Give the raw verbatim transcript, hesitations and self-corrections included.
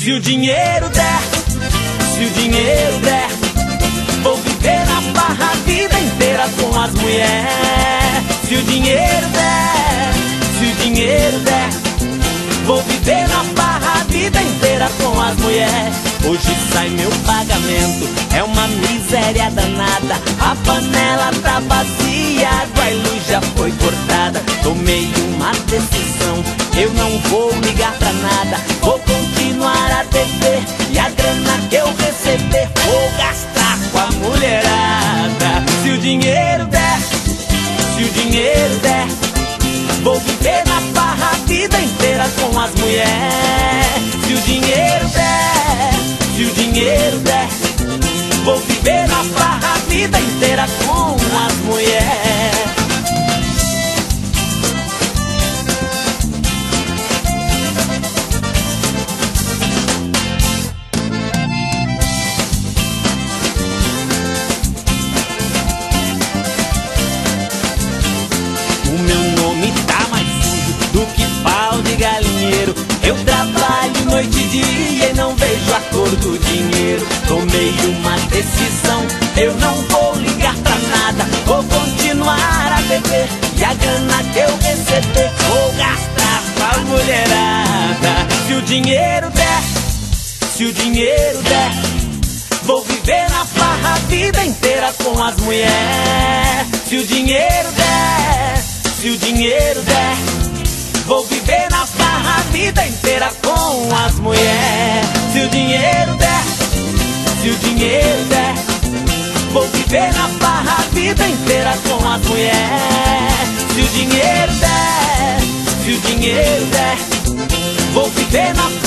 Se o dinheiro der, se o dinheiro der, vou viver na farra a vida inteira com as mulheres. Se o dinheiro der, se o dinheiro der, vou viver na farra a vida inteira com as mulheres. Hoje sai meu pagamento, é uma miséria danada. A panela tá vazia, a água e luz já foi cortada. Tomei uma decisão, eu não vou ligar pra nada. Vou continuar a dever e a grana que eu receber vou gastar com a mulherada. Se o dinheiro der, se o dinheiro der, vou viver na farra a vida inteira com as mulheres. Se o dinheiro der, se o dinheiro der, vou viver na farra a vida inteira com as mulheres. O meu nome tá mais sujo do que pau de galinheiro. Eu trabalho noite e dia e não vejo a cor do dinheiro. Tomei uma decisão, eu não vou ligar pra nada. Vou continuar a beber e a grana que eu receber vou gastar com a mulherada. Se o dinheiro der, se o dinheiro der, vou viver na farra a vida inteira com as mulheres. Se o dinheiro der, se o dinheiro der, vou viver na farra a vida inteira com as mulheres. Se o dinheiro der, se o dinheiro der, vou viver na farra a vida inteira com as mulheres. Se o dinheiro der, se o dinheiro der, vou viver na